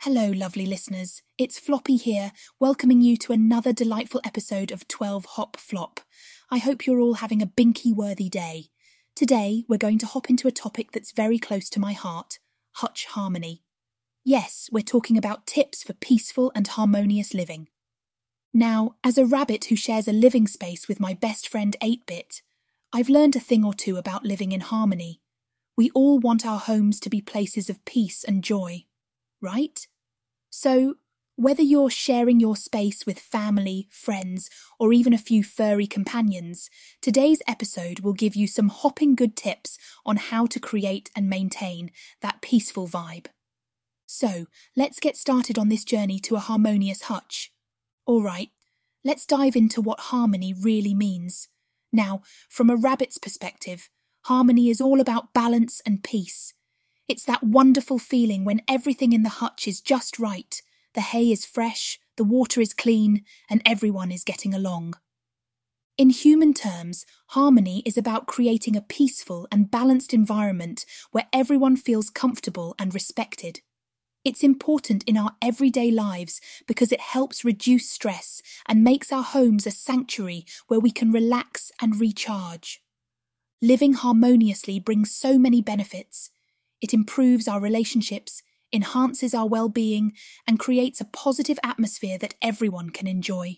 Hello, lovely listeners. It's Floppy here, welcoming you to another delightful episode of 12 Hop Flop. I hope you're all having a binky-worthy day. Today, we're going to hop into a topic that's very close to my heart, hutch harmony. Yes, we're talking about tips for peaceful and harmonious living. Now, as a rabbit who shares a living space with my best friend 8-Bit, I've learned a thing or two about living in harmony. We all want our homes to be places of peace and joy, right? So, whether you're sharing your space with family, friends, or even a few furry companions, today's episode will give you some hopping good tips on how to create and maintain that peaceful vibe. So, let's get started on this journey to a harmonious hutch. Alright, let's dive into what harmony really means. Now, from a rabbit's perspective, harmony is all about balance and peace. It's that wonderful feeling when everything in the hutch is just right, the hay is fresh, the water is clean, and everyone is getting along. In human terms, harmony is about creating a peaceful and balanced environment where everyone feels comfortable and respected. It's important in our everyday lives because it helps reduce stress and makes our homes a sanctuary where we can relax and recharge. Living harmoniously brings so many benefits. It improves our relationships, enhances our well-being, and creates a positive atmosphere that everyone can enjoy.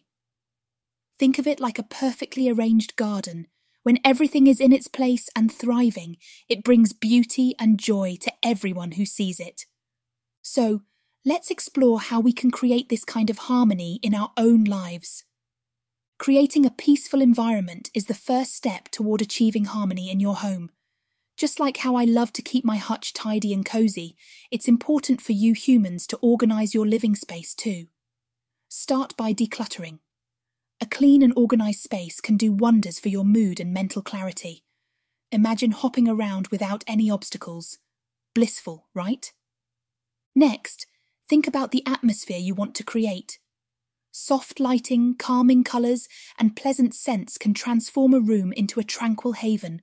Think of it like a perfectly arranged garden. When everything is in its place and thriving, it brings beauty and joy to everyone who sees it. So, let's explore how we can create this kind of harmony in our own lives. Creating a peaceful environment is the first step toward achieving harmony in your home. Just like how I love to keep my hutch tidy and cozy, it's important for you humans to organise your living space too. Start by decluttering. A clean and organised space can do wonders for your mood and mental clarity. Imagine hopping around without any obstacles. Blissful, right? Next, think about the atmosphere you want to create. Soft lighting, calming colours, and pleasant scents can transform a room into a tranquil haven.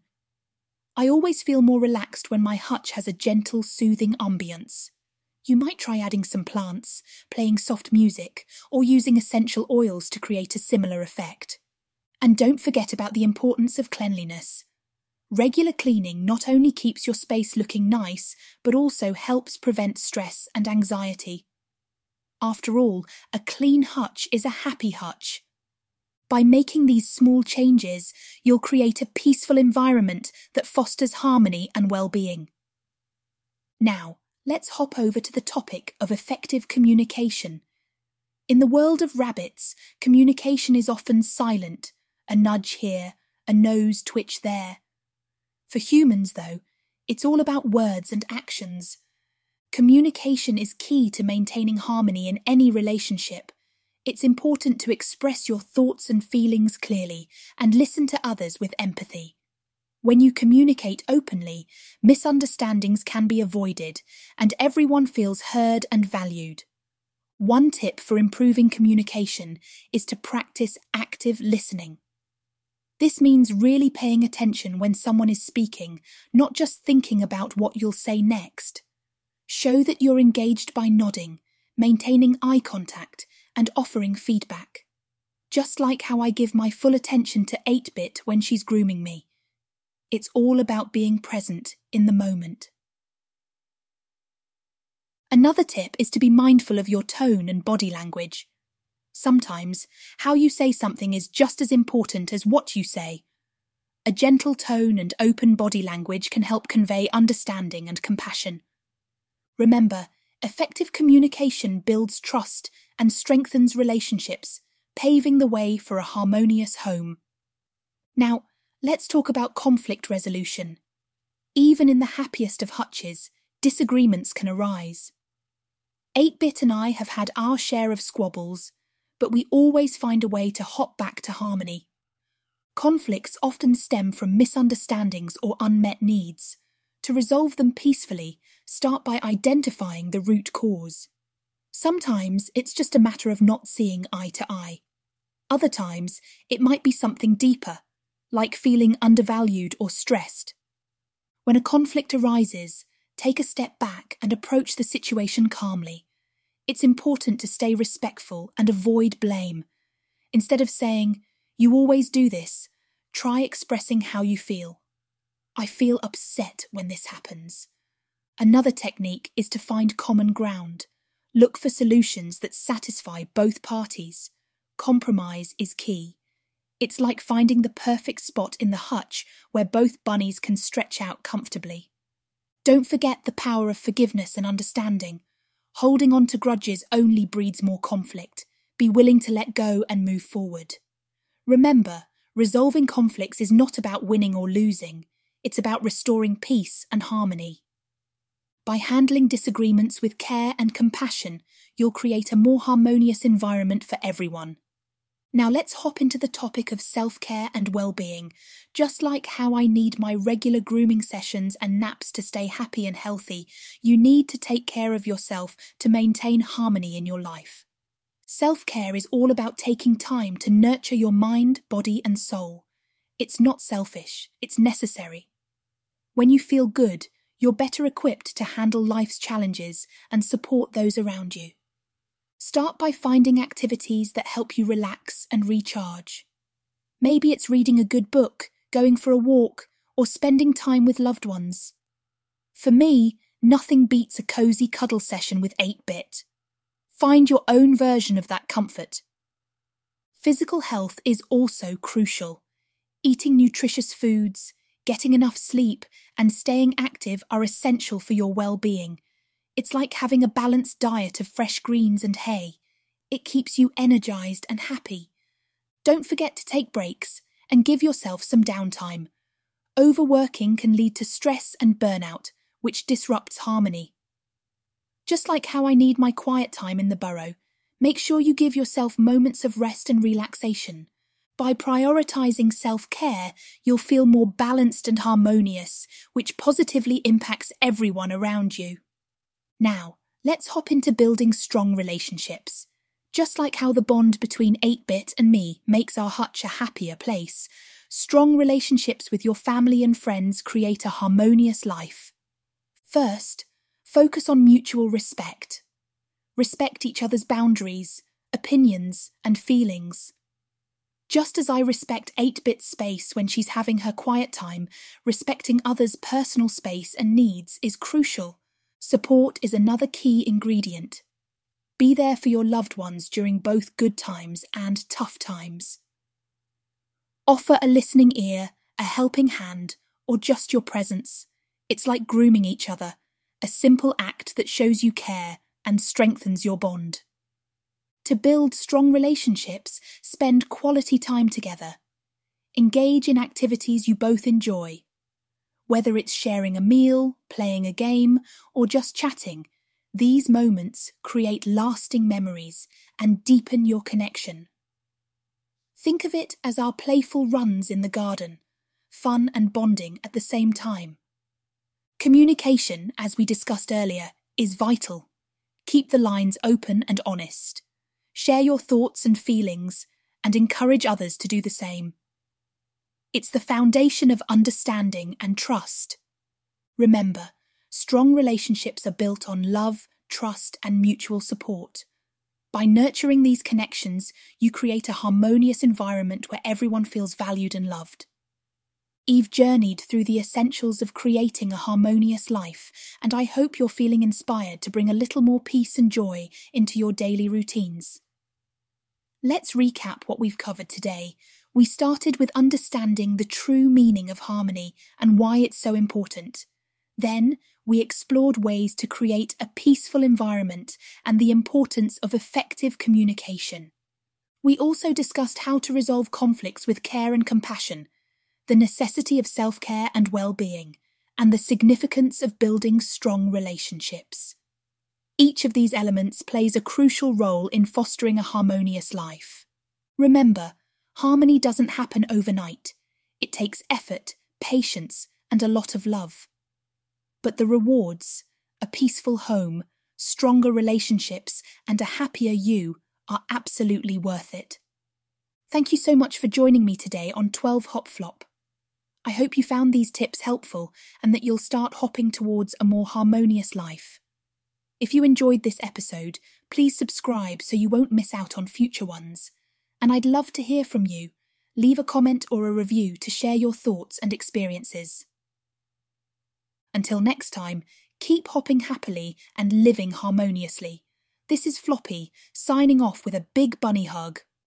I always feel more relaxed when my hutch has a gentle, soothing ambience. You might try adding some plants, playing soft music, or using essential oils to create a similar effect. And don't forget about the importance of cleanliness. Regular cleaning not only keeps your space looking nice, but also helps prevent stress and anxiety. After all, a clean hutch is a happy hutch. By making these small changes, you'll create a peaceful environment that fosters harmony and well-being. Now, let's hop over to the topic of effective communication. In the world of rabbits, communication is often silent, a nudge here, a nose twitch there. For humans, though, it's all about words and actions. Communication is key to maintaining harmony in any relationship. It's important to express your thoughts and feelings clearly and listen to others with empathy. When you communicate openly, misunderstandings can be avoided and everyone feels heard and valued. One tip for improving communication is to practice active listening. This means really paying attention when someone is speaking, not just thinking about what you'll say next. Show that you're engaged by nodding, maintaining eye contact, and offering feedback. Just like how I give my full attention to 8-Bit when she's grooming me. It's all about being present in the moment. Another tip is to be mindful of your tone and body language. Sometimes, how you say something is just as important as what you say. A gentle tone and open body language can help convey understanding and compassion. Remember, effective communication builds trust and strengthens relationships, paving the way for a harmonious home. Now, let's talk about conflict resolution. Even in the happiest of hutches, disagreements can arise. 8-Bit and I have had our share of squabbles, but we always find a way to hop back to harmony. Conflicts often stem from misunderstandings or unmet needs. To resolve them peacefully, start by identifying the root cause. Sometimes it's just a matter of not seeing eye to eye. Other times, it might be something deeper, like feeling undervalued or stressed. When a conflict arises, take a step back and approach the situation calmly. It's important to stay respectful and avoid blame. Instead of saying, "You always do this," try expressing how you feel. "I feel upset when this happens." Another technique is to find common ground. Look for solutions that satisfy both parties. Compromise is key. It's like finding the perfect spot in the hutch where both bunnies can stretch out comfortably. Don't forget the power of forgiveness and understanding. Holding on to grudges only breeds more conflict. Be willing to let go and move forward. Remember, resolving conflicts is not about winning or losing. It's about restoring peace and harmony. By handling disagreements with care and compassion, you'll create a more harmonious environment for everyone. Now let's hop into the topic of self-care and well-being. Just like how I need my regular grooming sessions and naps to stay happy and healthy, you need to take care of yourself to maintain harmony in your life. Self-care is all about taking time to nurture your mind, body, and soul. It's not selfish, it's necessary. When you feel good, you're better equipped to handle life's challenges and support those around you. Start by finding activities that help you relax and recharge. Maybe it's reading a good book, going for a walk, or spending time with loved ones. For me, nothing beats a cozy cuddle session with 8-Bit. Find your own version of that comfort. Physical health is also crucial. Eating nutritious foods, getting enough sleep, and staying active are essential for your well-being. It's like having a balanced diet of fresh greens and hay. It keeps you energized and happy. Don't forget to take breaks and give yourself some downtime. Overworking can lead to stress and burnout, which disrupts harmony. Just like how I need my quiet time in the burrow, make sure you give yourself moments of rest and relaxation. By prioritizing self-care, you'll feel more balanced and harmonious, which positively impacts everyone around you. Now, let's hop into building strong relationships. Just like how the bond between 8-Bit and me makes our hutch a happier place, strong relationships with your family and friends create a harmonious life. First, focus on mutual respect. Respect each other's boundaries, opinions, and feelings. Just as I respect 8-Bit's space when she's having her quiet time, respecting others' personal space and needs is crucial. Support is another key ingredient. Be there for your loved ones during both good times and tough times. Offer a listening ear, a helping hand, or just your presence. It's like grooming each other, a simple act that shows you care and strengthens your bond. To build strong relationships, spend quality time together. Engage in activities you both enjoy. Whether it's sharing a meal, playing a game, or just chatting, these moments create lasting memories and deepen your connection. Think of it as our playful runs in the garden, fun and bonding at the same time. Communication, as we discussed earlier, is vital. Keep the lines open and honest. Share your thoughts and feelings, and encourage others to do the same. It's the foundation of understanding and trust. Remember, strong relationships are built on love, trust, and mutual support. By nurturing these connections, you create a harmonious environment where everyone feels valued and loved. Eve journeyed through the essentials of creating a harmonious life, and I hope you're feeling inspired to bring a little more peace and joy into your daily routines. Let's recap what we've covered today. We started with understanding the true meaning of harmony and why it's so important. Then, we explored ways to create a peaceful environment and the importance of effective communication. We also discussed how to resolve conflicts with care and compassion, the necessity of self-care and well-being, and the significance of building strong relationships. Each of these elements plays a crucial role in fostering a harmonious life. Remember, harmony doesn't happen overnight. It takes effort, patience, and a lot of love. But the rewards, a peaceful home, stronger relationships, and a happier you are absolutely worth it. Thank you so much for joining me today on 12 Hop Flop. I hope you found these tips helpful and that you'll start hopping towards a more harmonious life. If you enjoyed this episode, please subscribe so you won't miss out on future ones. And I'd love to hear from you. Leave a comment or a review to share your thoughts and experiences. Until next time, keep hopping happily and living harmoniously. This is Floppy, signing off with a big bunny hug.